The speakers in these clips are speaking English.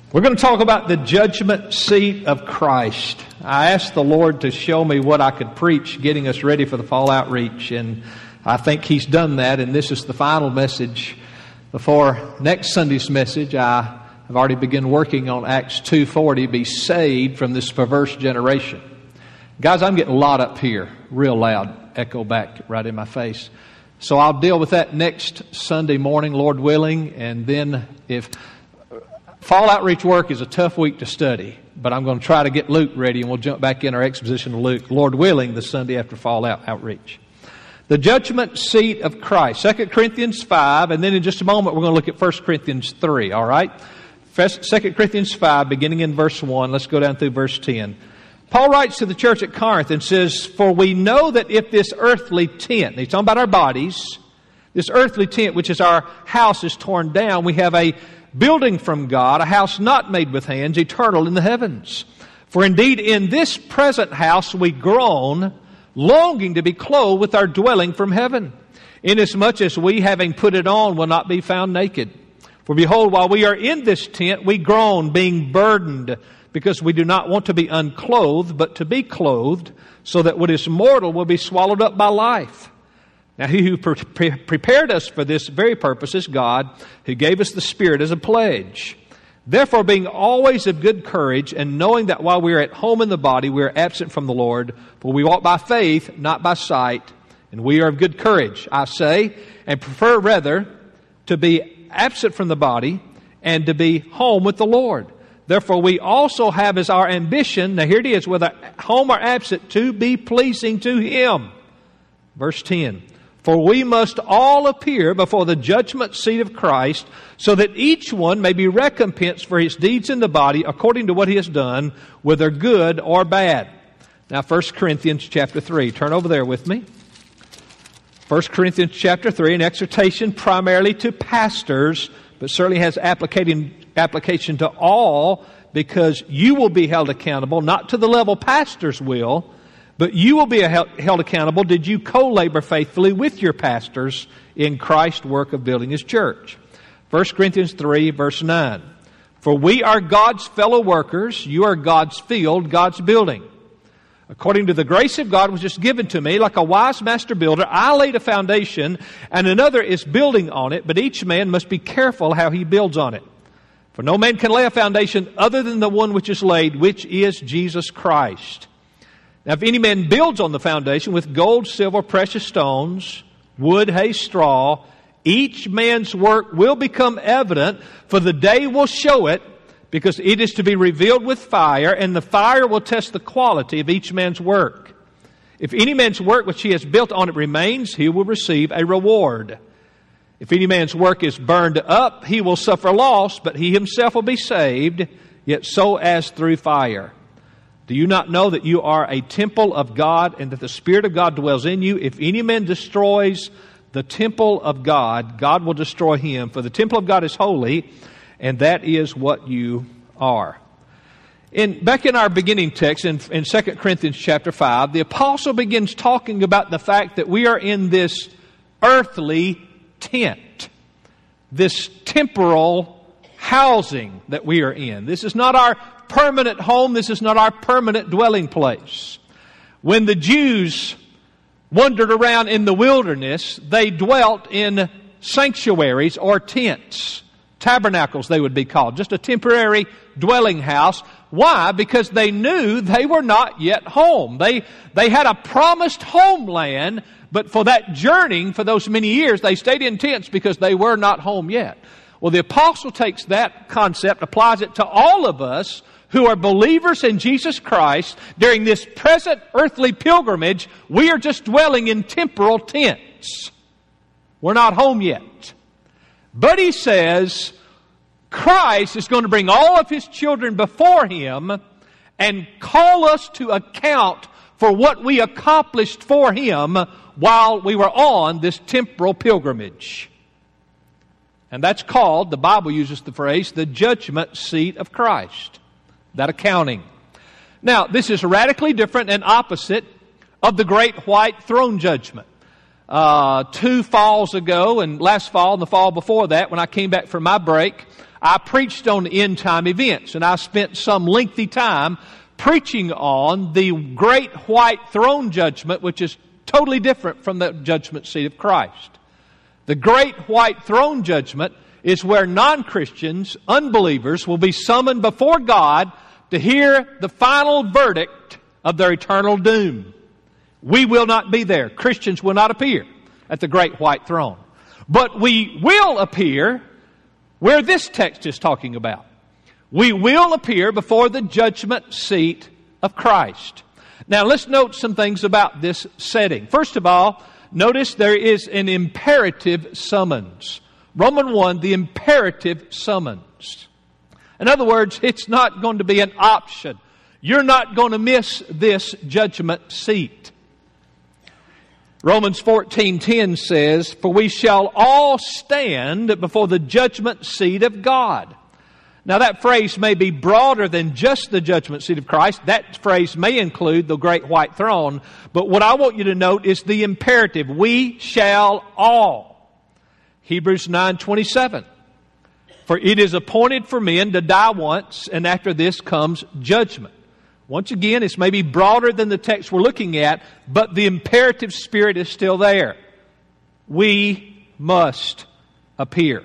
We're going to talk about the judgment seat of Christ. I asked the Lord to show me what I could preach, getting us ready for the fall outreach, and I think He's done that, and this is the final message. Before next Sunday's message, I have already begun working on Acts 2:40, be saved from this perverse generation. Guys, I'm getting a lot up here, real loud, echo back right in my face. So I'll deal with that next Sunday morning, Lord willing, and then if fall outreach work is a tough week to study, but I'm going to try to get Luke ready, and we'll jump back in our exposition of Luke, Lord willing, the Sunday after fall outreach. The judgment seat of Christ, 2 Corinthians 5, and then in just a moment we're going to look at 1 Corinthians 3, all right? 2 Corinthians 5, beginning in verse 1, let's go down through verse 10. Paul writes to the church at Corinth and says, "For we know that if this earthly tent," he's talking about our bodies, "this earthly tent, which is our house, is torn down, we have a building from God, a house not made with hands, eternal in the heavens. For indeed in this present house we groan, longing to be clothed with our dwelling from heaven, inasmuch as we, having put it on, will not be found naked. For behold, while we are in this tent, we groan, being burdened, because we do not want to be unclothed, but to be clothed, so that what is mortal will be swallowed up by life. Now He who prepared us for this very purpose is God, who gave us the Spirit as a pledge. Therefore, being always of good courage, and knowing that while we are at home in the body, we are absent from the Lord, for we walk by faith, not by sight, and we are of good courage, I say, and prefer rather to be absent from the body and to be home with the Lord. Therefore, we also have as our ambition," now here it is, whether home or absent, "to be pleasing to Him." Verse 10. "For we must all appear before the judgment seat of Christ, so that each one may be recompensed for his deeds in the body according to what he has done, whether good or bad." Now 1 Corinthians chapter 3. Turn over there with me. 1 Corinthians chapter 3, an exhortation primarily to pastors, but certainly has application to all, because you will be held accountable, not to the level pastors will, but you will be held accountable. Did you co-labor faithfully with your pastors in Christ's work of building His church? 1 Corinthians 3, verse 9. "For we are God's fellow workers. You are God's field, God's building. According to the grace of God which is given to me, like a wise master builder, I laid a foundation, and another is building on it, but each man must be careful how he builds on it. For no man can lay a foundation other than the one which is laid, which is Jesus Christ. Now, if any man builds on the foundation with gold, silver, precious stones, wood, hay, straw, each man's work will become evident, for the day will show it, because it is to be revealed with fire, and the fire will test the quality of each man's work. If any man's work which he has built on it remains, he will receive a reward. If any man's work is burned up, he will suffer loss, but he himself will be saved, yet so as through fire. Do you not know that you are a temple of God, and that the Spirit of God dwells in you? If any man destroys the temple of God, God will destroy him. For the temple of God is holy, and that is what you are." Back in our beginning text, in 2 Corinthians chapter 5, the apostle begins talking about the fact that we are in this earthly tent, this temporal housing that we are in. This is not our permanent home. This is not our permanent dwelling place. When the Jews wandered around in the wilderness, they dwelt in sanctuaries or tents. Tabernacles, they would be called. Just a temporary dwelling house. Why? Because they knew they were not yet home. They had a promised homeland, but for that journeying, for those many years, they stayed in tents because they were not home yet. Well, the apostle takes that concept, applies it to all of us who are believers in Jesus Christ. During this present earthly pilgrimage, we are just dwelling in temporal tents. We're not home yet. But he says Christ is going to bring all of His children before Him and call us to account for what we accomplished for Him while we were on this temporal pilgrimage. And that's called, the Bible uses the phrase, the judgment seat of Christ. That accounting. Now, this is radically different and opposite of the great white throne judgment. 2 falls ago, and last fall and the fall before that, when I came back from my break, I preached on end time events, and I spent some lengthy time preaching on the great white throne judgment, which is totally different from the judgment seat of Christ. The great white throne judgment is where non-Christians, unbelievers, will be summoned before God to hear the final verdict of their eternal doom. We will not be there. Christians will not appear at the great white throne. But we will appear where this text is talking about. We will appear before the judgment seat of Christ. Now let's note some things about this setting. First of all, notice there is an imperative summons. Romans 1, the imperative summons. In other words, it's not going to be an option. You're not going to miss this judgment seat. Romans 14:10 says, "For we shall all stand before the judgment seat of God." Now that phrase may be broader than just the judgment seat of Christ. That phrase may include the great white throne. But what I want you to note is the imperative. We shall all. Hebrews 9:27. "For it is appointed for men to die once, and after this comes judgment." Once again, it's maybe broader than the text we're looking at, but the imperative spirit is still there. We must appear.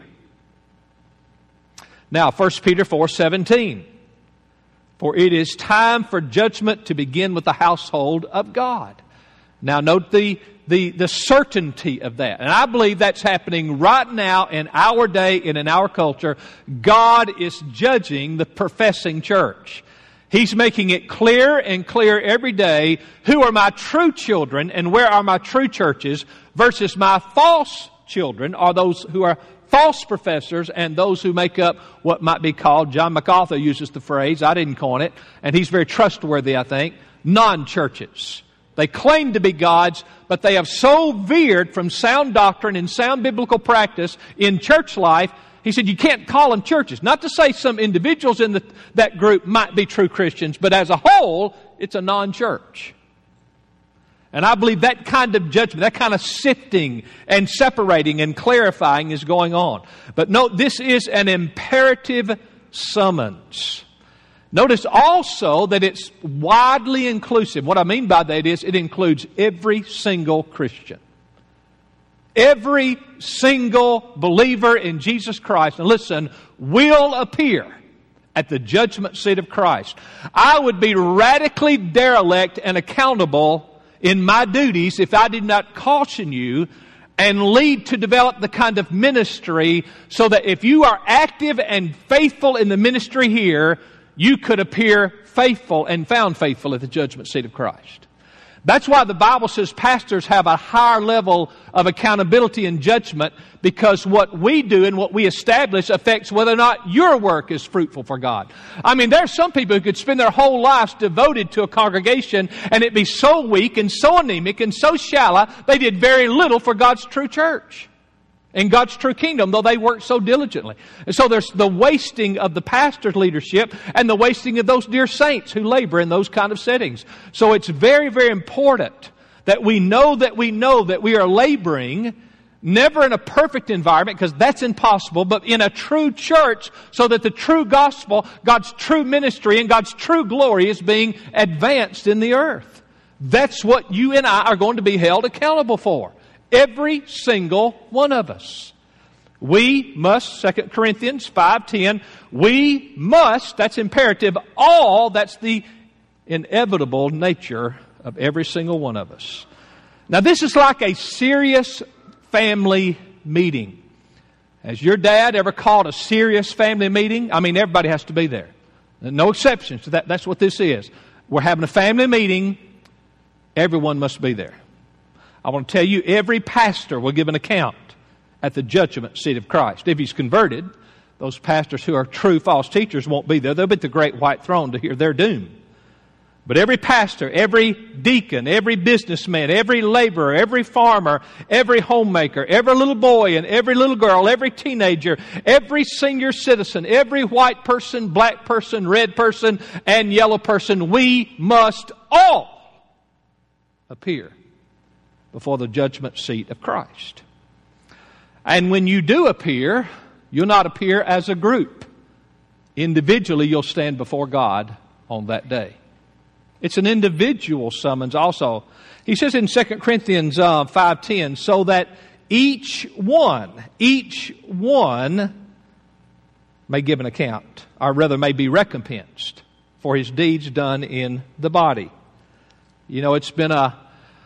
Now, 1 Peter 4:17. "For it is time for judgment to begin with the household of God." Now, note the certainty of that. And I believe that's happening right now in our day and in our culture. God is judging the professing church. He's making it clear and clear every day who are my true children and where are my true churches versus my false children, or those who are false professors and those who make up what might be called, John MacArthur uses the phrase, I didn't coin it, and he's very trustworthy, I think, non-churches. They claim to be God's, but they have so veered from sound doctrine and sound biblical practice in church life. He said you can't call them churches. Not to say some individuals in that group might be true Christians, but as a whole, it's a non-church. And I believe that kind of judgment, that kind of sifting and separating and clarifying is going on. But note, this is an imperative summons. Notice also that it's widely inclusive. What I mean by that is it includes every single Christian. Every single believer in Jesus Christ, and listen, will appear at the judgment seat of Christ. I would be radically derelict and accountable in my duties if I did not caution you and lead to develop the kind of ministry so that if you are active and faithful in the ministry here, you could appear faithful and found faithful at the judgment seat of Christ. That's why the Bible says pastors have a higher level of accountability and judgment, because what we do and what we establish affects whether or not your work is fruitful for God. I mean, there are some people who could spend their whole lives devoted to a congregation and it be so weak and so anemic and so shallow, they did very little for God's true church and God's true kingdom, though they worked so diligently. And so there's the wasting of the pastor's leadership and the wasting of those dear saints who labor in those kind of settings. So it's very, very important that we know that we are laboring, never in a perfect environment, because that's impossible, but in a true church, so that the true gospel, God's true ministry, and God's true glory is being advanced in the earth. That's what you and I are going to be held accountable for. Every single one of us. We must, 2 Corinthians 5:10, we must, that's imperative, all, that's the inevitable nature of every single one of us. Now this is like a serious family meeting. Has your dad ever called a serious family meeting? I mean, everybody has to be there. No exceptions to that. That's what this is. We're having a family meeting. Everyone must be there. I want to tell you, every pastor will give an account at the judgment seat of Christ. If he's converted, those pastors who are true false teachers won't be there. They'll be at the great white throne to hear their doom. But every pastor, every deacon, every businessman, every laborer, every farmer, every homemaker, every little boy and every little girl, every teenager, every senior citizen, every white person, black person, red person, and yellow person, we must all appear before the judgment seat of Christ. And when you do appear, you'll not appear as a group. Individually, you'll stand before God on that day. It's an individual summons also. He says in 2 Corinthians 5:10, so that each one may give an account, or rather may be recompensed for his deeds done in the body. You know, it's been a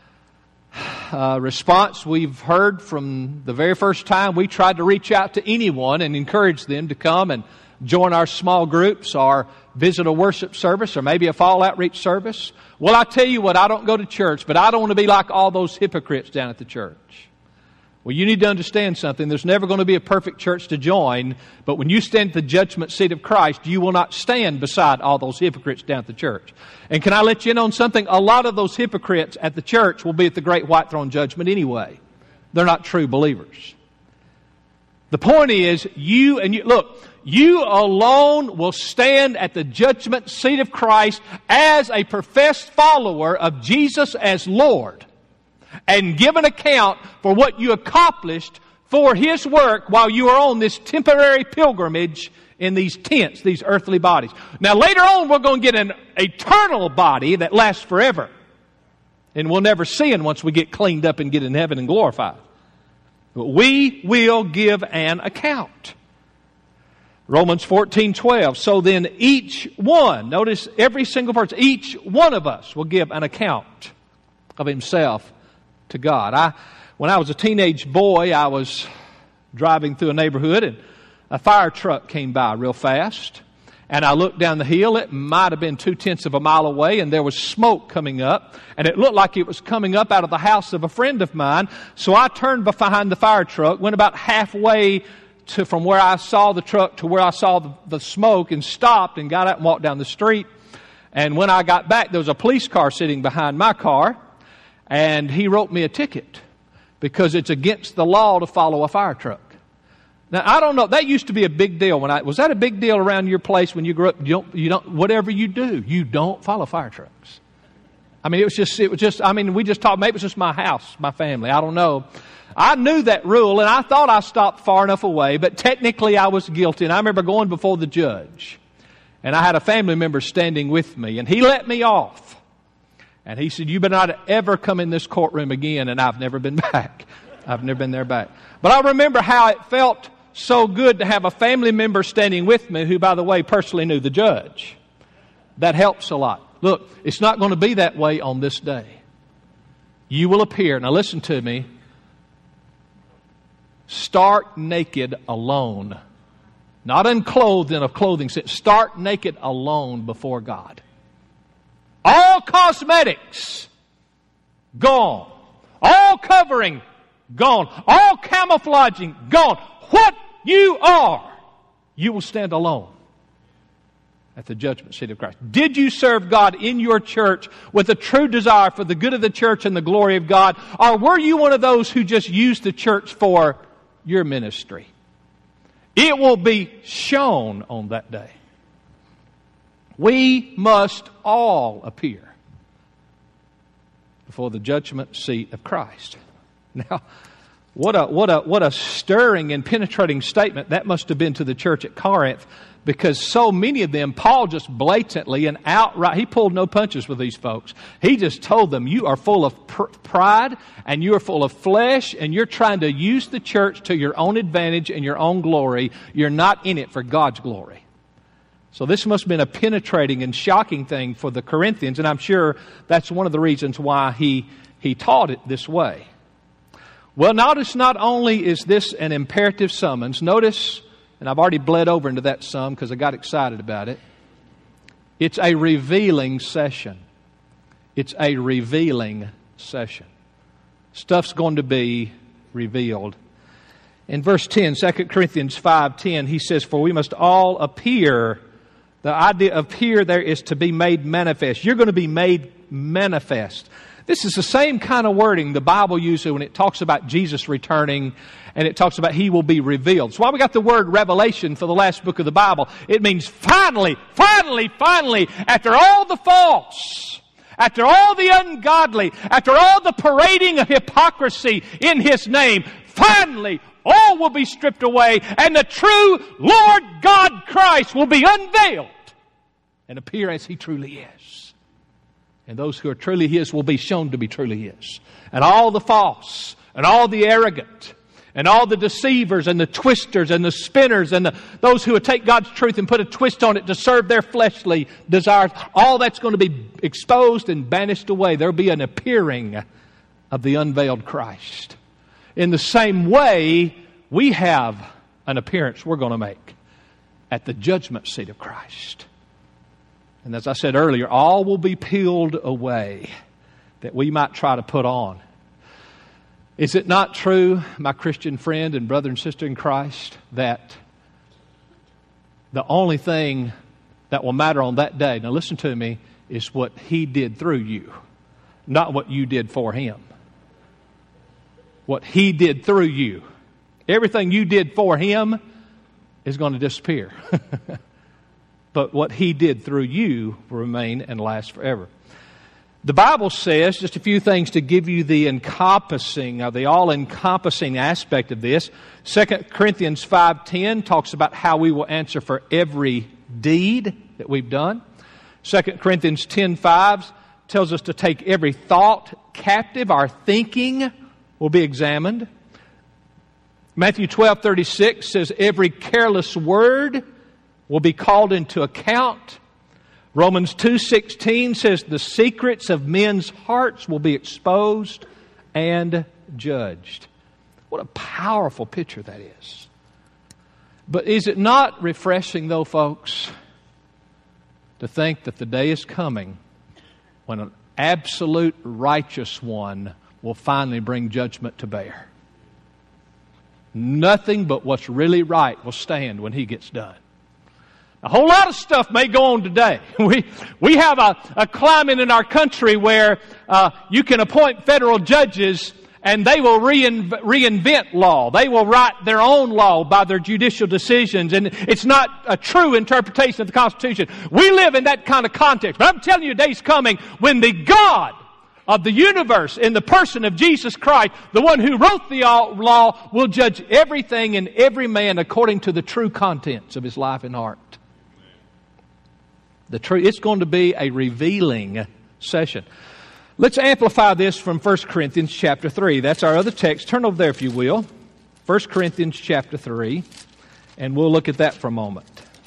response we've heard from the very first time we tried to reach out to anyone and encourage them to come and join our small groups or visit a worship service or maybe a fall outreach service. Well, I tell you what, I don't go to church, but I don't want to be like all those hypocrites down at the church. Well, you need to understand something. There's never going to be a perfect church to join, but when you stand at the judgment seat of Christ, you will not stand beside all those hypocrites down at the church. And can I let you in on something? A lot of those hypocrites at the church will be at the great white throne judgment anyway. They're not true believers. The point is, you alone will stand at the judgment seat of Christ as a professed follower of Jesus as Lord, and give an account for what you accomplished for His work while you are on this temporary pilgrimage in these tents, these earthly bodies. Now later on we're going to get an eternal body that lasts forever. And we'll never sin once we get cleaned up and get in heaven and glorified. But we will give an account. Romans 14:12. So then each one, notice every single person, each one of us will give an account of himself to God. When I was a teenage boy, I was driving through a neighborhood and a fire truck came by real fast. And I looked down the hill. It might have been 2/10 of a mile away, and there was smoke coming up. And it looked like it was coming up out of the house of a friend of mine. So I turned behind the fire truck, went about halfway from where I saw the truck to where I saw the smoke, and stopped and got out and walked down the street. And when I got back, there was a police car sitting behind my car. And he wrote me a ticket because it's against the law to follow a fire truck. Now, I don't know. That used to be a big deal. Was that a big deal around your place when you grew up? You don't, whatever you do, you don't follow fire trucks. I mean, we just talked, maybe it's just my house, my family. I don't know. I knew that rule, and I thought I stopped far enough away, but technically I was guilty. And I remember going before the judge, and I had a family member standing with me, and he let me off. And he said, you better not ever come in this courtroom again. And I've never been back. I've never been there back. But I remember how it felt so good to have a family member standing with me who, by the way, personally knew the judge. That helps a lot. Look, it's not going to be that way on this day. You will appear, now listen to me, stark naked alone. Not unclothed in a clothing sense. Stark naked alone before God. All cosmetics, gone. All covering, gone. All camouflaging, gone. What you are, you will stand alone at the judgment seat of Christ. Did you serve God in your church with a true desire for the good of the church and the glory of God? Or were you one of those who just used the church for your ministry? It will be shown on that day. We must all appear before the judgment seat of Christ. Now, what a stirring and penetrating statement that must have been to the church at Corinth, because so many of them, Paul just blatantly and outright, he pulled no punches with these folks. He just told them, you are full of pride and you are full of flesh and you're trying to use the church to your own advantage and your own glory. You're not in it for God's glory. So this must have been a penetrating and shocking thing for the Corinthians, and I'm sure that's one of the reasons why he taught it this way. Well, notice not only is this an imperative summons, notice, and I've already bled over into that some because I got excited about it, it's a revealing session. It's a revealing session. Stuff's going to be revealed. In verse 10, 2 Corinthians 5:10, he says, for we must all appear. The idea of appear there is to be made manifest. You're going to be made manifest. This is the same kind of wording the Bible uses when it talks about Jesus returning and it talks about He will be revealed. So why we got the word revelation for the last book of the Bible? It means finally, after all the false, after all the ungodly, after all the parading of hypocrisy in His name, finally all will be stripped away, and the true Lord God Christ will be unveiled and appear as He truly is. And those who are truly His will be shown to be truly His. And all the false, and all the arrogant, and all the deceivers, and the twisters, and the spinners, and those who would take God's truth and put a twist on it to serve their fleshly desires, all that's going to be exposed and banished away. There'll be an appearing of the unveiled Christ. In the same way, we have an appearance we're going to make at the judgment seat of Christ. And as I said earlier, all will be peeled away that we might try to put on. Is it not true, my Christian friend and brother and sister in Christ, that the only thing that will matter on that day, now listen to me, is what He did through you, not what you did for Him. What He did through you. Everything you did for Him is going to disappear. But what He did through you will remain and last forever. The Bible says, just a few things to give you the encompassing, or the all-encompassing aspect of this. 2 Corinthians 5:10 talks about how we will answer for every deed that we've done. 2 Corinthians 10:5 tells us to take every thought captive. Our thinking will be examined. Matthew 12:36 says every careless word will be called into account. Romans 2:16 says the secrets of men's hearts will be exposed and judged. What a powerful picture that is. But is it not refreshing, though, folks, to think that the day is coming when an absolute righteous one will finally bring judgment to bear? Nothing but what's really right will stand when He gets done. A whole lot of stuff may go on today. We have a climate in our country where you can appoint federal judges and they will reinvent law. They will write their own law by their judicial decisions, and it's not a true interpretation of the Constitution. We live in that kind of context. But I'm telling you, a day's coming when the God of the universe, in the person of Jesus Christ, the one who wrote the law, will judge everything and every man according to the true contents of his life and heart. It's going to be a revealing session. Let's amplify this from 1 Corinthians chapter 3. That's our other text. Turn over there if you will. 1 Corinthians chapter 3. And we'll look at that for a moment.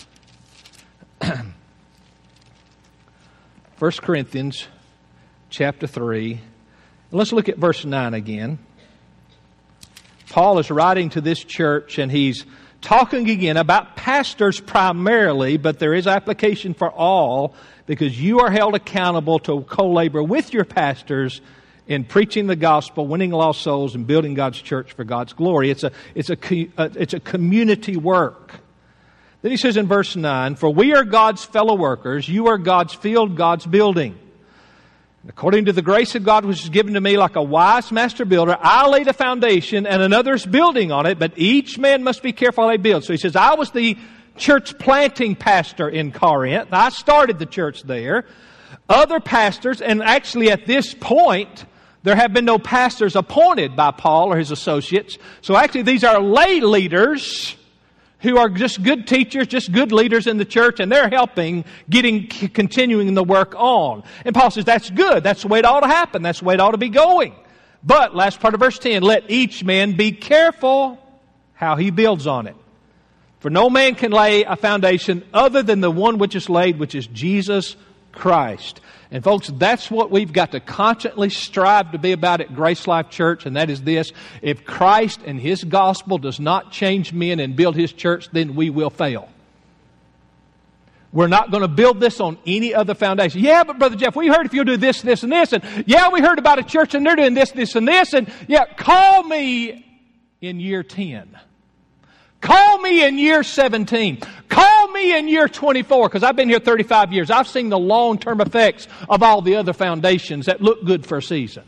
1 Corinthians chapter 3. Let's look at verse 9 again. Paul is writing to this church and he's talking again about pastors primarily, but there is application for all because you are held accountable to co-labor with your pastors in preaching the gospel, winning lost souls, and building God's church for God's glory. It's a community work. Then he says in verse 9, "For we are God's fellow workers, you are God's field, God's building. According to the grace of God which is given to me like a wise master builder, I laid a foundation and another's building on it, but each man must be careful how they build." So he says, I was the church planting pastor in Corinth. I started the church there. Other pastors, and actually at this point, there have been no pastors appointed by Paul or his associates. So actually these are lay leaders who are just good teachers, just good leaders in the church, and they're helping continuing the work on. And Paul says, that's good. That's the way it ought to happen. That's the way it ought to be going. But, last part of verse 10, let each man be careful how he builds on it. For no man can lay a foundation other than the one which is laid, which is Jesus Christ. And folks, that's what we've got to constantly strive to be about at Grace Life Church, and that is this: if Christ and His gospel does not change men and build His church, then we will fail. We're not going to build this on any other foundation. Yeah, but Brother Jeff, we heard if you'll do this, this, and this, and yeah, we heard about a church and they're doing this, this, and this, and yeah, call me in year 10. Call me in year 17. Call me in year 24, because I've been here 35 years. I've seen the long-term effects of all the other foundations that look good for a season.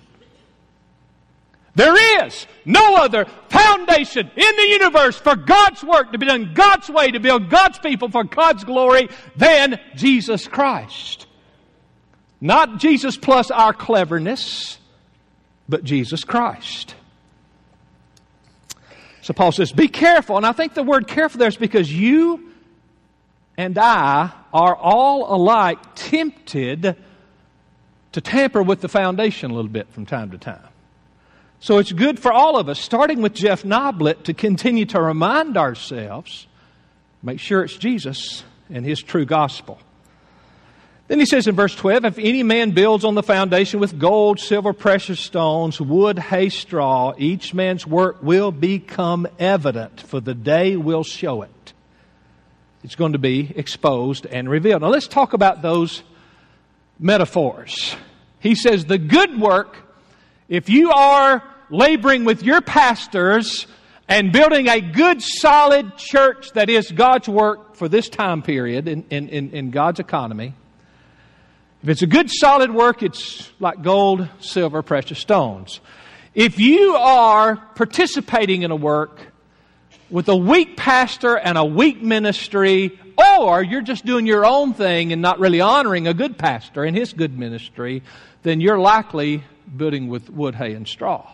There is no other foundation in the universe for God's work to be done God's way, to build God's people for God's glory, than Jesus Christ. Not Jesus plus our cleverness, but Jesus Christ. So Paul says, be careful. And I think the word careful there is because you and I are all alike tempted to tamper with the foundation a little bit from time to time. So it's good for all of us, starting with Jeff Noblet, to continue to remind ourselves, make sure it's Jesus and His true gospel. Then he says in verse 12, if any man builds on the foundation with gold, silver, precious stones, wood, hay, straw, each man's work will become evident, for the day will show it. It's going to be exposed and revealed. Now let's talk about those metaphors. He says the good work, if you are laboring with your pastors and building a good, solid church that is God's work for this time period in God's economy, if it's a good, solid work, it's like gold, silver, precious stones. If you are participating in a work with a weak pastor and a weak ministry, or you're just doing your own thing and not really honoring a good pastor and his good ministry, then you're likely building with wood, hay, and straw.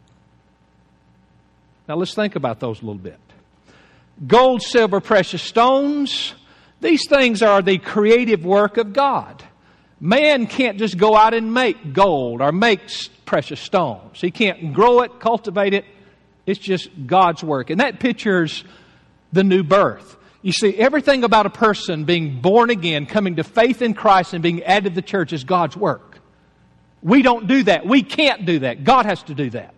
Now let's think about those a little bit. Gold, silver, precious stones, these things are the creative work of God. Man can't just go out and make gold or make precious stones. He can't grow it, cultivate it. It's just God's work. And that pictures the new birth. You see, everything about a person being born again, coming to faith in Christ and being added to the church is God's work. We don't do that. We can't do that. God has to do that.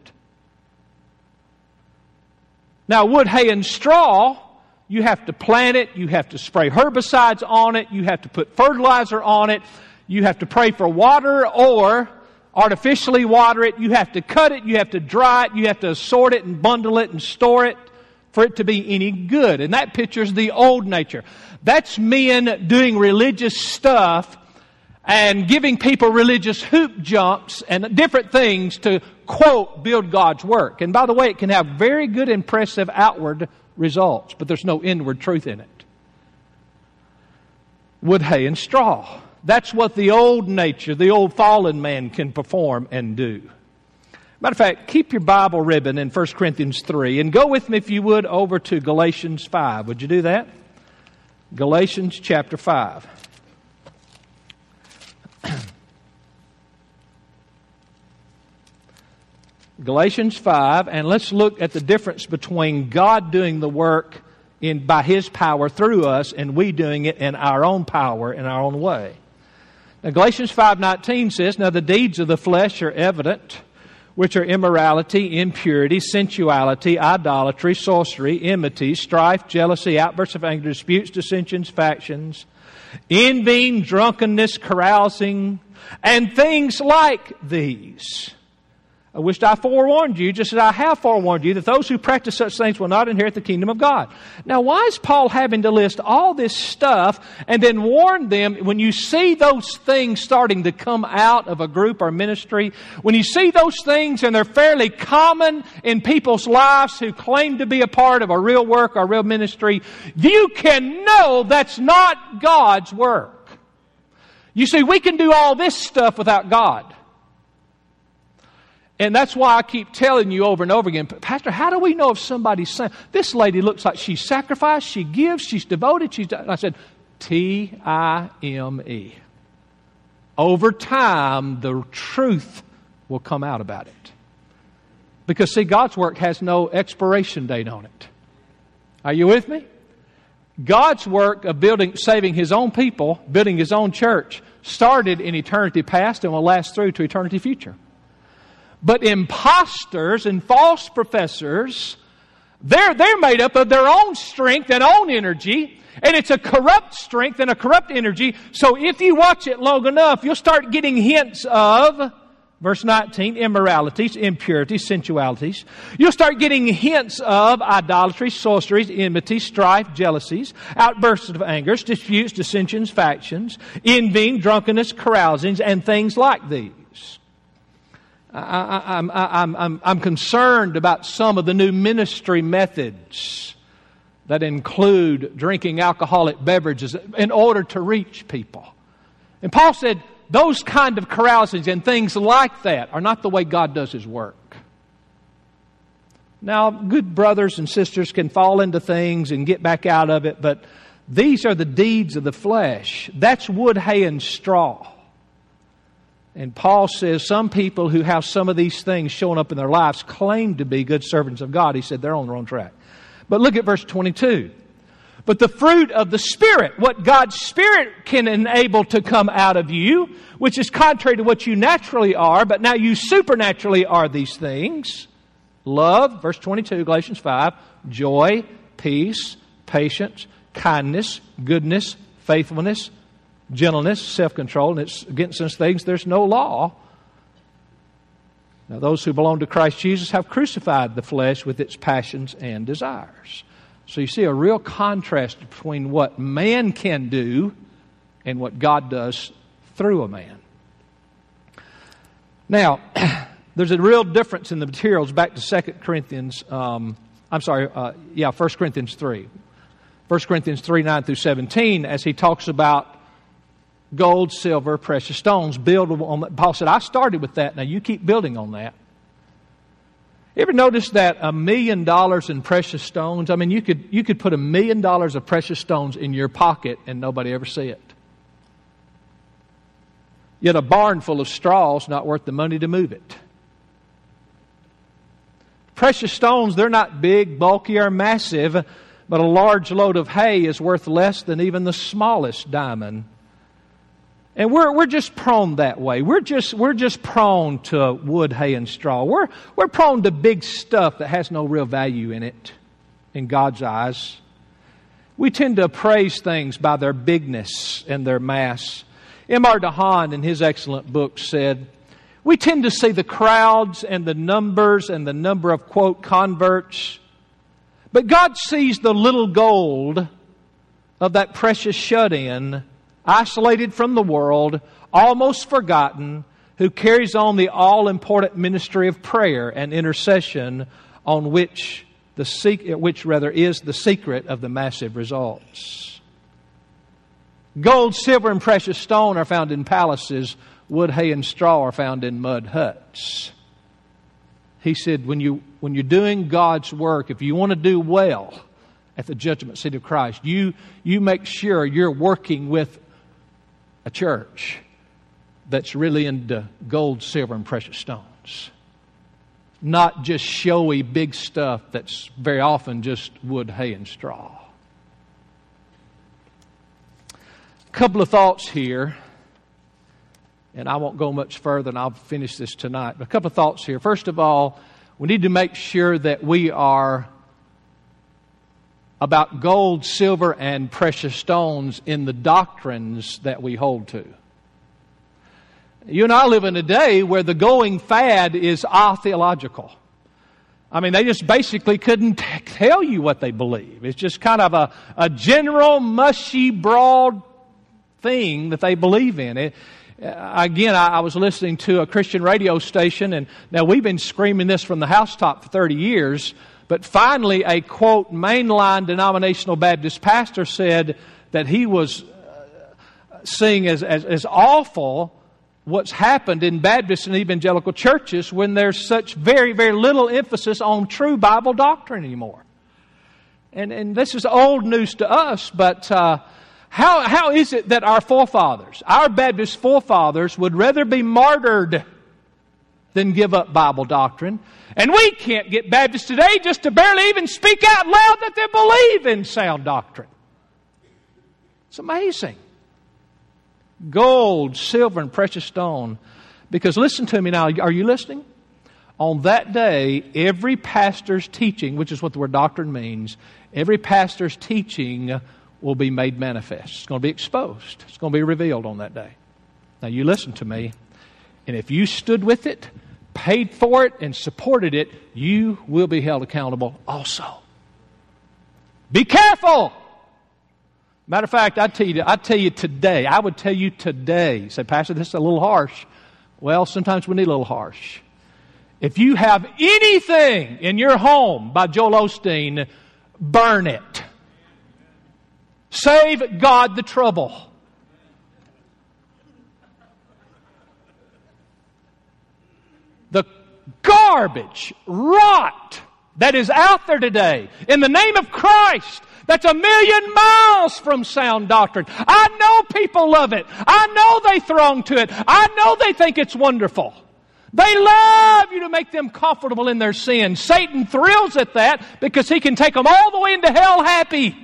Now, wood, hay, and straw, you have to plant it. You have to spray herbicides on it. You have to put fertilizer on it. You have to pray for water or artificially water it. You have to cut it. You have to dry it. You have to assort it and bundle it and store it for it to be any good. And that pictures the old nature. That's men doing religious stuff and giving people religious hoop jumps and different things to, quote, build God's work. And by the way, it can have very good, impressive outward results, but there's no inward truth in it. Wood, hay, and straw. That's what the old nature, the old fallen man can perform and do. Matter of fact, keep your Bible ribbon in 1 Corinthians 3 and go with me, if you would, over to Galatians 5. Would you do that? Galatians chapter 5. Galatians 5, and let's look at the difference between God doing the work by His power through us and we doing it in our own power, in our own way. Now, Galatians 5:19 says, now the deeds of the flesh are evident, which are immorality, impurity, sensuality, idolatry, sorcery, enmity, strife, jealousy, outbursts of anger, disputes, dissensions, factions, envying, drunkenness, carousing, and things like these. I wished I forewarned you, just as I have forewarned you, that those who practice such things will not inherit the kingdom of God. Now, why is Paul having to list all this stuff and then warn them when you see those things starting to come out of a group or ministry, when you see those things and they're fairly common in people's lives who claim to be a part of a real work or a real ministry, you can know that's not God's work. You see, we can do all this stuff without God. And that's why I keep telling you over and over again, Pastor, how do we know if somebody's saying, this lady looks like she's sacrificed, she gives, she's devoted, I said, Time. Over time, the truth will come out about it. Because, see, God's work has no expiration date on it. Are you with me? God's work of saving His own people, building His own church, started in eternity past and will last through to eternity future. But imposters and false professors, they're made up of their own strength and own energy, and it's a corrupt strength and a corrupt energy. So if you watch it long enough, you'll start getting hints of, verse 19, immoralities, impurities, sensualities. You'll start getting hints of idolatry, sorceries, enmity, strife, jealousies, outbursts of anger, disputes, dissensions, factions, envying, drunkenness, carousings, and things like these. I'm concerned about some of the new ministry methods that include drinking alcoholic beverages in order to reach people. And Paul said those kind of carousings and things like that are not the way God does His work. Now, good brothers and sisters can fall into things and get back out of it, but these are the deeds of the flesh. That's wood, hay, and straw. And Paul says some people who have some of these things showing up in their lives claim to be good servants of God. He said they're on their own track. But look at verse 22. But the fruit of the Spirit, what God's Spirit can enable to come out of you, which is contrary to what you naturally are, but now you supernaturally are these things. Love, verse 22, Galatians 5, joy, peace, patience, kindness, goodness, faithfulness, gentleness, self-control, and it's against such things there's no law. Now those who belong to Christ Jesus have crucified the flesh with its passions and desires. So you see a real contrast between what man can do and what God does through a man. Now, there's a real difference in the materials back to 2 Corinthians, 1 Corinthians 3. 1 Corinthians 3, 9 through 17, as he talks about gold, silver, precious stones. Build on that. Paul said, I started with that. Now you keep building on that. You ever notice that $1 million in precious stones? I mean, you could put $1 million of precious stones in your pocket and nobody ever see it. Yet a barn full of straw is not worth the money to move it. Precious stones, they're not big, bulky, or massive, but a large load of hay is worth less than even the smallest diamond. And we're just prone that way. We're just prone to wood, hay, and straw. We're prone to big stuff that has no real value in it in God's eyes. We tend to appraise things by their bigness and their mass. M.R. DeHaan, in his excellent book, said, we tend to see the crowds and the numbers and the number of, quote, converts. But God sees the little gold of that precious shut-in, isolated from the world, almost forgotten, who carries on the all-important ministry of prayer and intercession, on which is the secret of the massive results. Gold, silver, and precious stone are found in palaces. Wood, hay, and straw are found in mud huts. He said, when you're doing God's work, if you want to do well at the judgment seat of Christ, you make sure you're working with a church that's really into gold, silver, and precious stones. Not just showy big stuff that's very often just wood, hay, and straw. A couple of thoughts here, and I won't go much further, and I'll finish this tonight. But a couple of thoughts here. First of all, we need to make sure that we are about gold, silver, and precious stones in the doctrines that we hold to. You and I live in a day where the going fad is atheological. I mean, they just basically couldn't tell you what they believe. It's just kind of a general, mushy, broad thing that they believe in. Again, I was listening to a Christian radio station, and now we've been screaming this from the housetop for 30 years, but finally a, quote, mainline denominational Baptist pastor said that he was seeing as awful what's happened in Baptist and evangelical churches when there's such very, very little emphasis on true Bible doctrine anymore. And this is old news to us, but how is it that our forefathers, our Baptist forefathers, would rather be martyred than give up Bible doctrine? And we can't get Baptists today just to barely even speak out loud that they believe in sound doctrine. It's amazing. Gold, silver, and precious stone. Because listen to me now, are you listening? On that day, every pastor's teaching, which is what the word doctrine means, every pastor's teaching will be made manifest. It's going to be exposed. It's going to be revealed on that day. Now you listen to me, and if you stood with it, paid for it, and supported it, you will be held accountable also. Be careful! Matter of fact, I tell you today, I would tell you today, you say, Pastor, this is a little harsh. Well, sometimes we need a little harsh. If you have anything in your home by Joel Osteen, burn it. Save God the trouble. The garbage, rot, that is out there today in the name of Christ that's 1,000,000 miles from sound doctrine. I know people love it. I know they throng to it. I know they think it's wonderful. They love you to make them comfortable in their sin. Satan thrills at that because he can take them all the way into hell happy.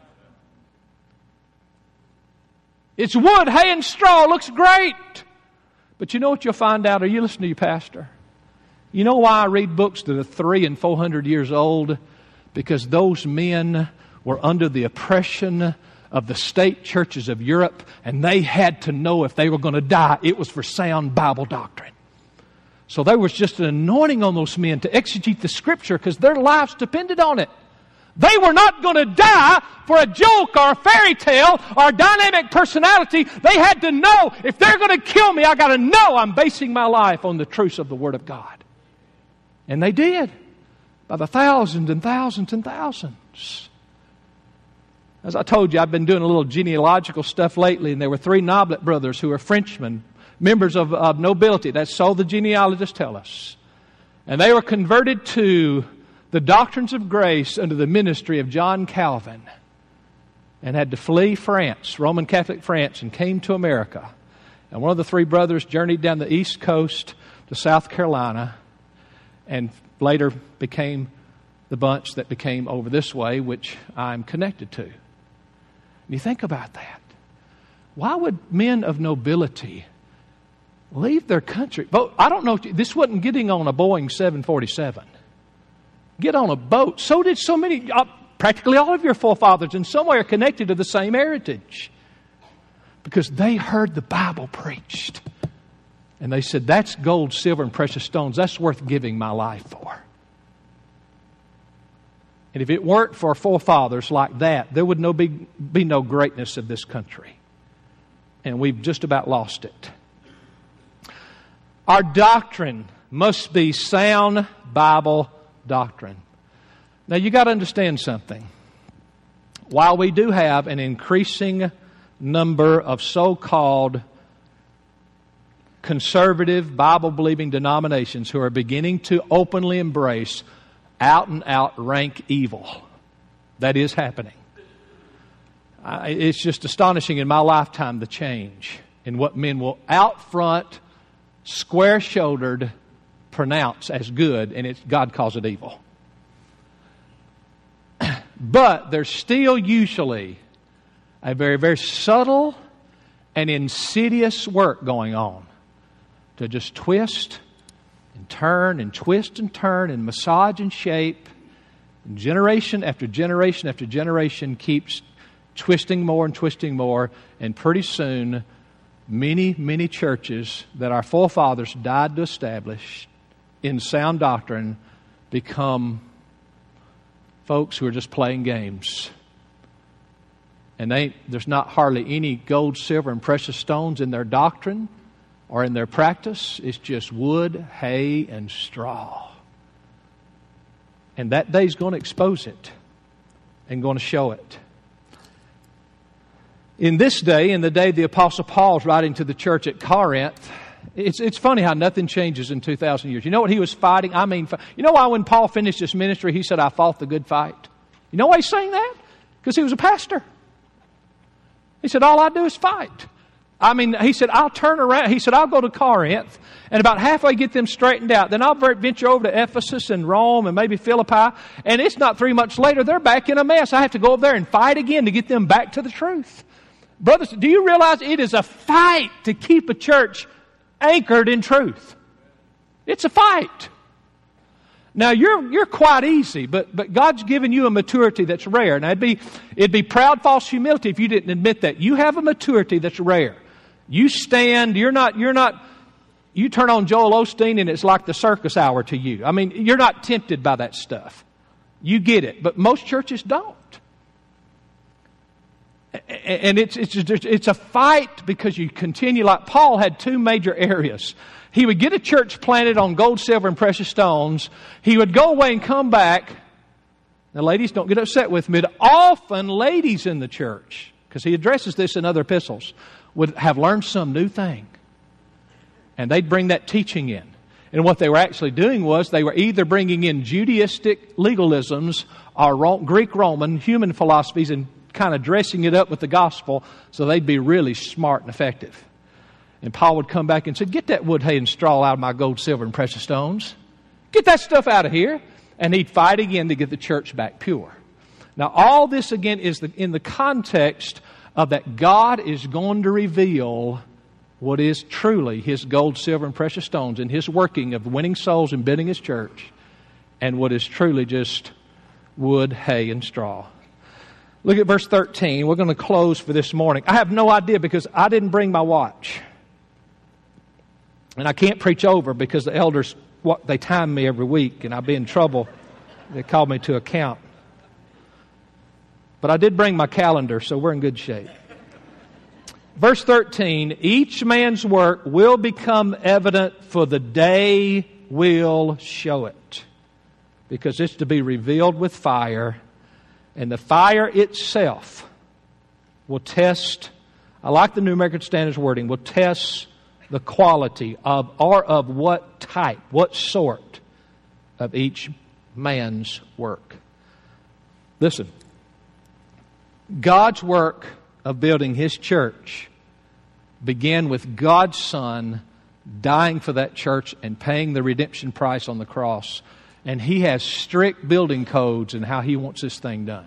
It's wood, hay, and straw. It looks great. But you know what you'll find out? Are you listening to your pastor? You know why I read books that are 300 and 400 years old? Because those men were under the oppression of the state churches of Europe, and they had to know if they were going to die, it was for sound Bible doctrine. So there was just an anointing on those men to exegete the Scripture because their lives depended on it. They were not going to die for a joke or a fairy tale or a dynamic personality. They had to know, if they're going to kill me, I got to know I'm basing my life on the truths of the Word of God. And they did, by the thousands and thousands and thousands. As I told you, I've been doing a little genealogical stuff lately, and there were 3 Noblet brothers who were Frenchmen, members of nobility. That's so the genealogists tell us. And they were converted to the doctrines of grace under the ministry of John Calvin, and had to flee France, Roman Catholic France, and came to America. And one of the 3 brothers journeyed down the East Coast to South Carolina, and later became the bunch that became over this way, which I'm connected to. And you think about that. Why would men of nobility leave their country? Well, I don't know. This wasn't getting on a Boeing 747. Get on a boat. So did so many, practically all of your forefathers in some way are connected to the same heritage. Because they heard the Bible preached. And they said, that's gold, silver, and precious stones. That's worth giving my life for. And if it weren't for forefathers like that, there would be no greatness of this country. And we've just about lost it. Our doctrine must be sound Bible doctrine. Now you got to understand something. While we do have an increasing number of so-called conservative, Bible-believing denominations who are beginning to openly embrace out-and-out rank evil. That is happening. It's just astonishing in my lifetime the change in what men will out front, square-shouldered pronounce as good, and God calls it evil. But there's still usually a very, very subtle and insidious work going on to just twist and turn and twist and turn and massage and shape. And generation after generation after generation keeps twisting more and twisting more. And pretty soon, many, many churches that our forefathers died to establish in sound doctrine become folks who are just playing games. And there's not hardly any gold, silver, and precious stones in their doctrine or in their practice. It's just wood, hay, and straw. And that day's going to expose it and going to show it. In this day, in the day the Apostle Paul's writing to the church at Corinth, it's funny how nothing changes in 2,000 years. You know what he was fighting? You know why when Paul finished his ministry, he said, I fought the good fight? You know why he's saying that? Because he was a pastor. He said, all I do is fight. He said, I'll turn around. He said, I'll go to Corinth and about halfway get them straightened out. Then I'll venture over to Ephesus and Rome and maybe Philippi. And it's not 3 months later, they're back in a mess. I have to go over there and fight again to get them back to the truth. Brothers, do you realize it is a fight to keep a church anchored in truth? It's a fight. Now you're quite easy, but God's given you a maturity that's rare. Now it'd be proud false humility if you didn't admit that. You have a maturity that's rare. You stand, you turn on Joel Osteen and it's like the circus hour to you. You're not tempted by that stuff. You get it, but most churches don't. And it's a fight because you continue, like Paul had 2 major areas. He would get a church planted on gold, silver, and precious stones. He would go away and come back. Now, ladies, don't get upset with me, but often ladies in the church, because he addresses this in other epistles, would have learned some new thing. And they'd bring that teaching in. And what they were actually doing was they were either bringing in Judaistic legalisms or Greek Roman human philosophies and kind of dressing it up with the gospel so they'd be really smart and effective. And Paul would come back and say, get that wood, hay, and straw out of my gold, silver, and precious stones. Get that stuff out of here. And he'd fight again to get the church back pure. Now, all this, again, is in the context of that God is going to reveal what is truly His gold, silver, and precious stones in His working of winning souls and building His church, and what is truly just wood, hay, and straw. Look at verse 13. We're going to close for this morning. I have no idea because I didn't bring my watch. And I can't preach over because the elders, they time me every week, and I'll be in trouble. They call me to account. But I did bring my calendar, so we're in good shape. Verse 13, each man's work will become evident, for the day will show it. Because it's to be revealed with fire, and the fire itself will test, I like the New American Standard's wording, will test the quality of what type, what sort of each man's work. Listen, God's work of building His church began with God's Son dying for that church and paying the redemption price on the cross. And He has strict building codes in how He wants this thing done.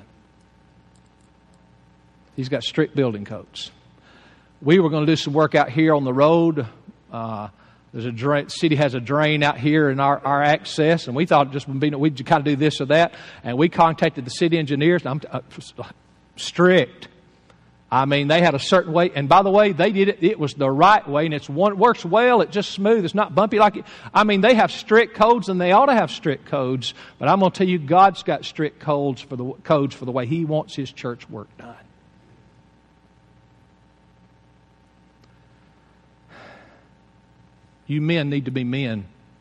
He's got strict building codes. We were going to do some work out here on the road. There's a drain, the city has a drain out here in our access, and we thought we'd kind of do this or that. And we contacted the city engineers. And strict. I mean, they had a certain way, and by the way, they did it. It was the right way, and it works well. It's just smooth. It's not bumpy like it. I mean, they have strict codes, and they ought to have strict codes. But I'm going to tell you, God's got strict codes for the way He wants His church work done. You men need to be men.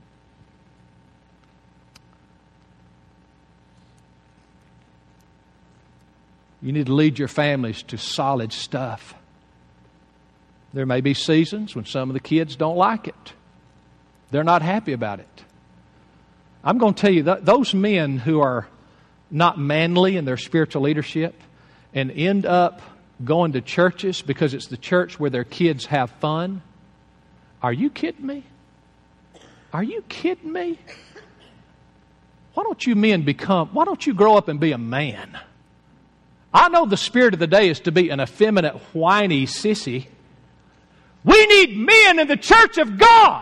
You need to lead your families to solid stuff. There may be seasons when some of the kids don't like it. They're not happy about it. I'm going to tell you, those men who are not manly in their spiritual leadership and end up going to churches because it's the church where their kids have fun. Are you kidding me? Are you kidding me? Why don't you grow up and be a man? I know the spirit of the day is to be an effeminate, whiny sissy. We need men in the church of God.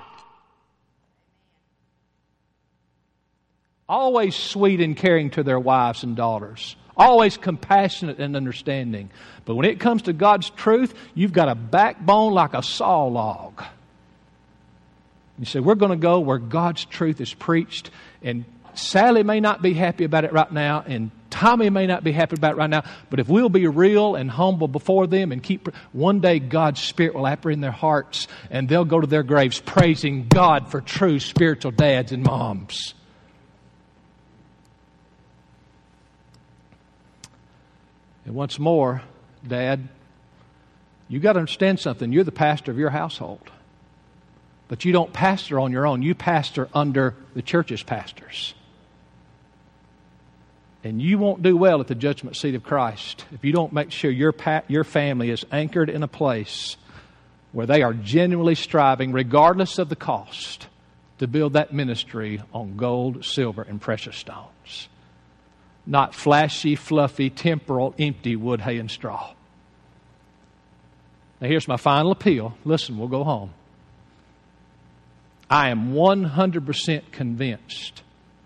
Always sweet and caring to their wives and daughters. Always compassionate and understanding. But when it comes to God's truth, you've got a backbone like a saw log. You say, we're going to go where God's truth is preached, and Sally may not be happy about it right now, and Tommy may not be happy about it right now, but if we'll be real and humble before them and one day God's Spirit will apprehend their hearts, and they'll go to their graves praising God for true spiritual dads and moms. And once more, Dad, you got to understand something. You're the pastor of your household. But you don't pastor on your own. You pastor under the church's pastors. And you won't do well at the judgment seat of Christ if you don't make sure your family is anchored in a place where they are genuinely striving, regardless of the cost, to build that ministry on gold, silver, and precious stones. Not flashy, fluffy, temporal, empty wood, hay, and straw. Now here's my final appeal. Listen, we'll go home. I am 100% convinced,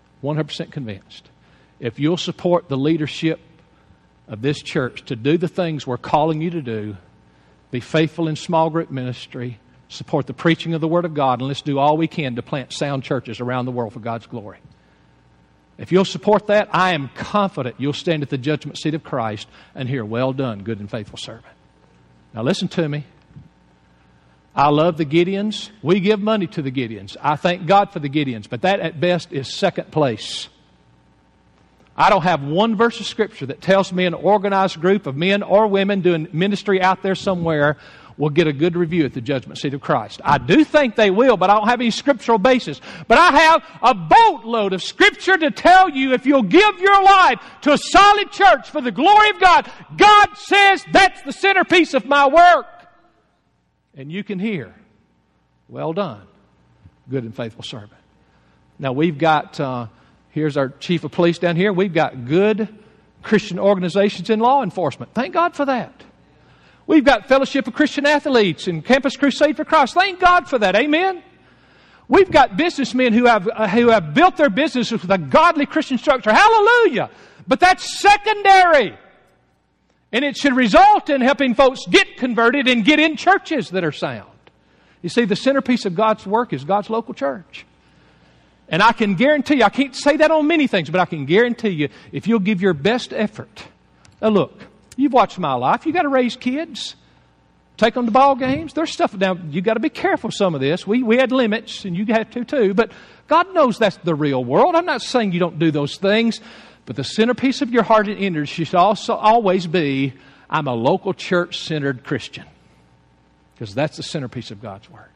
if you'll support the leadership of this church to do the things we're calling you to do, be faithful in small group ministry, support the preaching of the Word of God, and let's do all we can to plant sound churches around the world for God's glory. If you'll support that, I am confident you'll stand at the judgment seat of Christ and hear, well done, good and faithful servant. Now listen to me. I love the Gideons. We give money to the Gideons. I thank God for the Gideons, but that at best is second place. I don't have one verse of Scripture that tells me an organized group of men or women doing ministry out there somewhere will get a good review at the judgment seat of Christ. I do think they will, but I don't have any scriptural basis. But I have a boatload of Scripture to tell you if you'll give your life to a solid church for the glory of God, God says that's the centerpiece of my work. And you can hear, well done, good and faithful servant. Now we've got, here's our chief of police down here. We've got good Christian organizations in law enforcement. Thank God for that. We've got Fellowship of Christian Athletes and Campus Crusade for Christ. Thank God for that. Amen. We've got businessmen who have built their businesses with a godly Christian structure. Hallelujah. But that's secondary. And it should result in helping folks get converted and get in churches that are sound. You see, the centerpiece of God's work is God's local church. And I can guarantee you, I can't say that on many things, but I can guarantee you, if you'll give your best effort. Now look, you've watched my life. You've got to raise kids. Take them to ball games. There's stuff. Now, you've got to be careful with some of this. We had limits, and you have to too. But God knows that's the real world. I'm not saying you don't do those things. But the centerpiece of your heart and interest should also always be, I'm a local church-centered Christian. Because that's the centerpiece of God's work.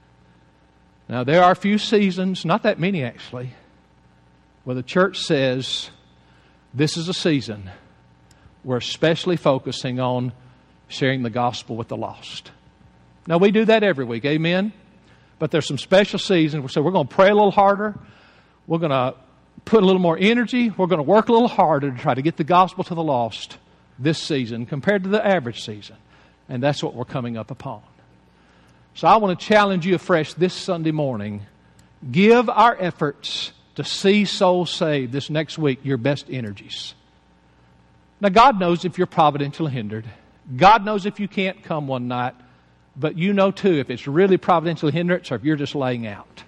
Now, there are a few seasons, not that many actually, where the church says, this is a season we're especially focusing on sharing the gospel with the lost. Now, we do that every week, amen? But there's some special seasons. So we're going to pray a little harder. We're going to put a little more energy. We're going to work a little harder to try to get the gospel to the lost this season compared to the average season. And that's what we're coming up upon. So I want to challenge you afresh this Sunday morning. Give our efforts to see souls saved this next week your best energies. Now, God knows if you're providentially hindered. God knows if you can't come one night. But you know, too, if it's really providentially hindrance or if you're just laying out.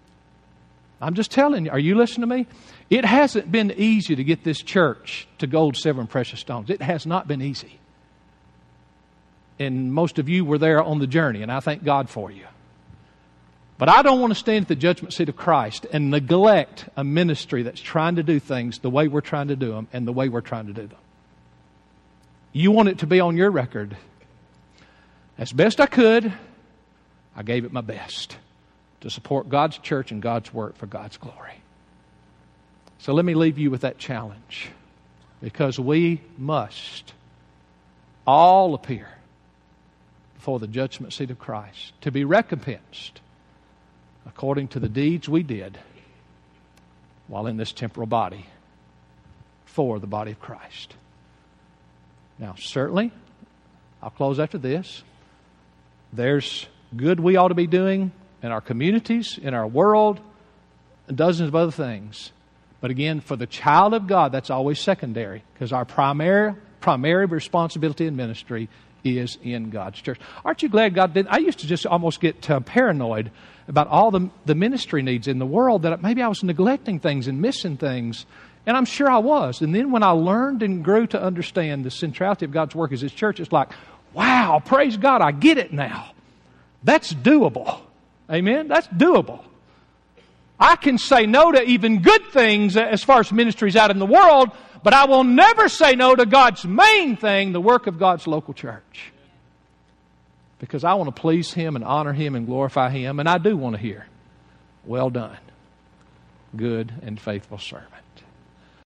I'm just telling you, are you listening to me? It hasn't been easy to get this church to gold, silver, and precious stones. It has not been easy. And most of you were there on the journey, and I thank God for you. But I don't want to stand at the judgment seat of Christ and neglect a ministry that's trying to do things the way we're trying to do them and the way we're trying to do them. You want it to be on your record. As best I could, I gave it my best to support God's church and God's work for God's glory. So let me leave you with that challenge, because we must all appear before the judgment seat of Christ to be recompensed according to the deeds we did while in this temporal body for the body of Christ. Now, certainly, I'll close after this. There's good we ought to be doing in our communities, in our world, and dozens of other things. But again, for the child of God, that's always secondary, because our primary responsibility in ministry is in God's church. Aren't you glad God did? I used to just almost get paranoid about all the ministry needs in the world, that maybe I was neglecting things and missing things. And I'm sure I was. And then when I learned and grew to understand the centrality of God's work as His church, it's like, wow, praise God, I get it now. That's doable. Amen? That's doable. I can say no to even good things as far as ministries out in the world, but I will never say no to God's main thing, the work of God's local church. Because I want to please Him and honor Him and glorify Him, and I do want to hear, well done, good and faithful servant.